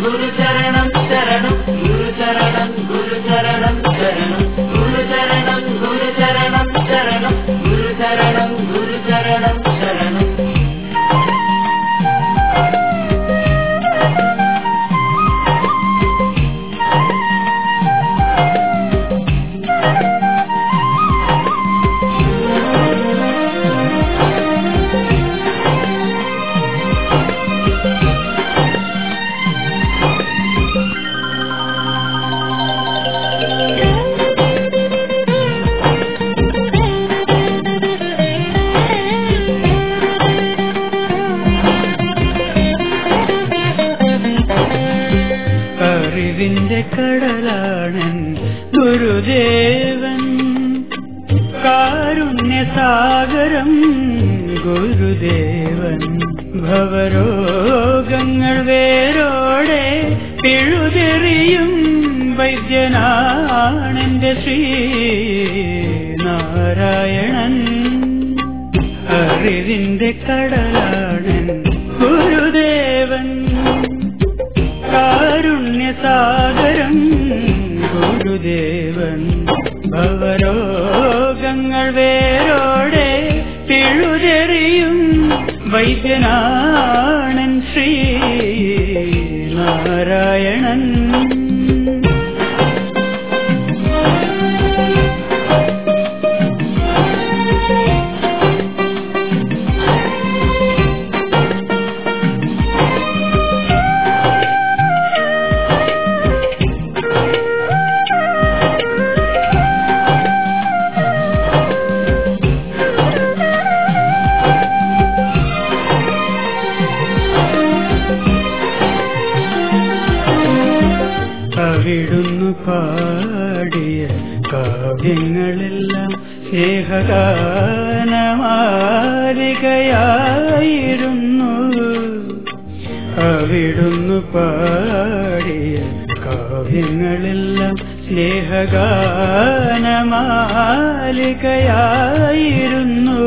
ഗുരുചരണം ശരണം ഗുരുചരണം ഗുരുചരണം ശരണം ഗുരുചരണം ഗുരുചരണം ശരണം ഗുരുചരണം ഗുരുചരണം ശരണം. അറിവിന്റെ കടലാണൻ ഗുരുദേവൻ, കാരുണ്യസാഗരം ഗുരുദേവൻ. ഭവരോഗങ്ങൾ വേരോടെ പിഴുതെറിയും വൈദ്യനാണെന്റെ ശ്രീനാരായണൻ. അറിവിന്റെ കടലാണൻ ഗുരുദേവൻ, കാരുണ്യസാഗരം ഗുരുദേവൻ. ഭവരോഗങ്ങൾ വേരോടെ പിഴുതെറിയും വൈദ്യനാണൻ ശ്രീനാരായണൻ. അവിടുന്നു പാടിയ കാവ്യങ്ങളെല്ലാം സ്നേഹഗാനമാലികയായിരുന്നു. അവിടുന്നു പാടിയ കാവ്യങ്ങളെല്ലാം സ്നേഹഗാനമാലികയായിരുന്നു.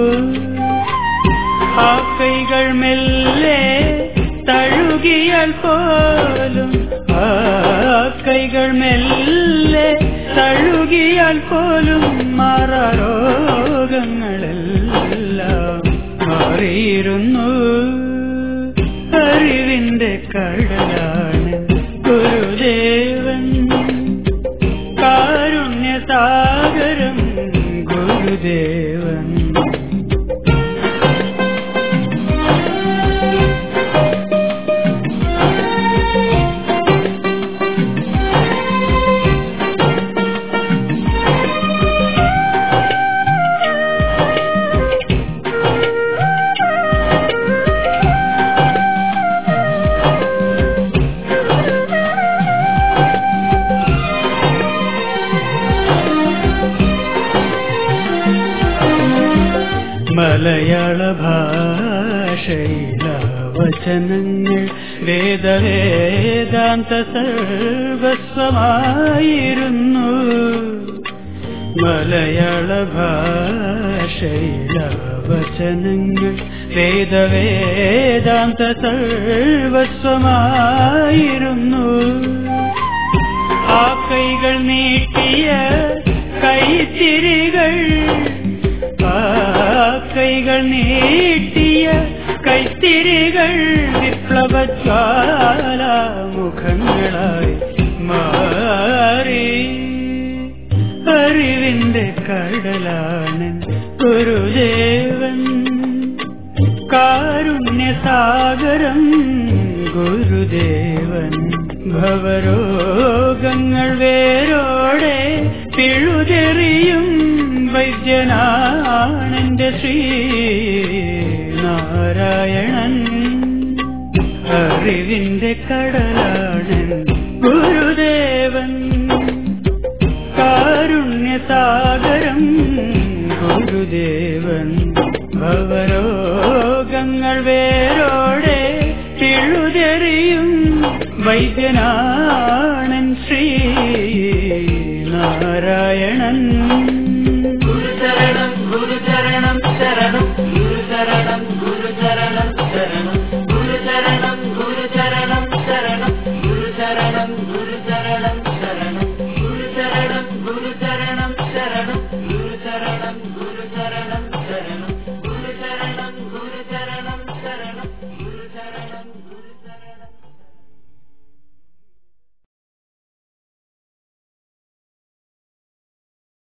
ആ കൈകൾ മെല്ലെ തഴുകിയാൽ പോലും, ആ കൈകൾ മെല്ലെ തഴുകിയാൽ പോലും മാറാരോഗങ്ങളെല്ലാം മാറിയിരുന്നു. അറിവിന്റെ കടലാണ് ഗുരുദേവൻ, കാരുണ്യസാഗരം ഗുരുദേവൻ. മലയാള ഭാഷയില വചനങ്ങൾ വേദവേദാന്ത സർവസ്വമായിരുന്നു. മലയാള ഭാഷയില വചനങ്ങൾ വേദവേദാന്ത സർവസ്വമായിരുന്നു. ആ കൈകൾ നീട്ടിയ കൈത്തിരികൾ, ആ കൈകൾ നീട്ടിയ കൈത്തിരികൾ വിപ്ലവജ്വാലാമുഖങ്ങളായി മാറി. അറിവിന്റെ കടലാണ് ഗുരുദേവൻ, കാരുണ്യസാഗരം ഗുരുദേവൻ. ഭവരോഗങ്ങൾ വേരോടെ പിഴുതെറിയും വൈദ്യനാണെന്റെ ശ്രീനാരായണൻ. അറിവിന്റെ കടലാണ് ഗുരുദേവൻ, കാരുണ്യസാഗരം ഗുരുദേവൻ. ഭവരോഗങ്ങൾ വേരോടെ പിഴുതെറിയും വൈദ്യനാണൻ ശ്രീ